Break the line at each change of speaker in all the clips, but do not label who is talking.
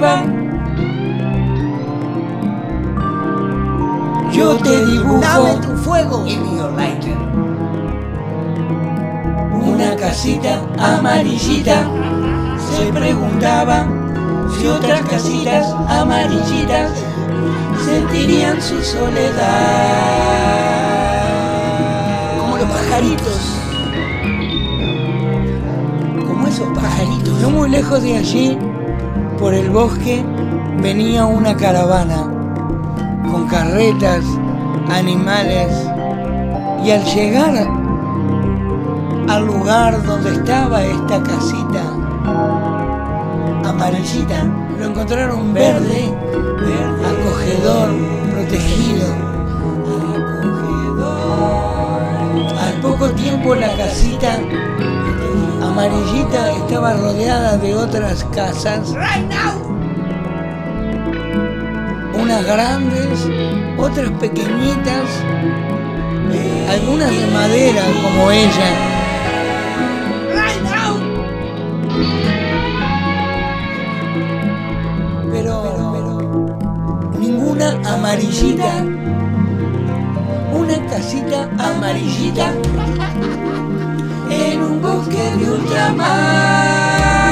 arriba. Yo te dibujo.
Dame tu fuego.
Give me your lighter.
Una casita amarillita. Se preguntaba si otras casitas amarillitas sentirían su soledad.
Como los pajaritos.
Como esos pajaritos. No muy lejos de allí, por el bosque, venía una caravana con carretas, animales, y al llegar al lugar donde estaba esta casita amarillita, lo encontraron verde, acogedor, protegido. Al poco tiempo la casita amarillita estaba rodeada de otras casas, unas grandes, otras pequeñitas, algunas de madera como ella. Pero ninguna amarillita, una casita amarillita en un bosque de ultramar.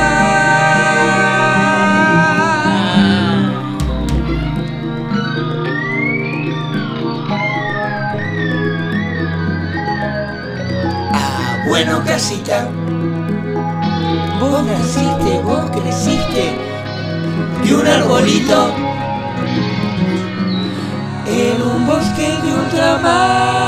Bueno, casita, vos naciste, vos creciste de un arbolito en un bosque de ultramar.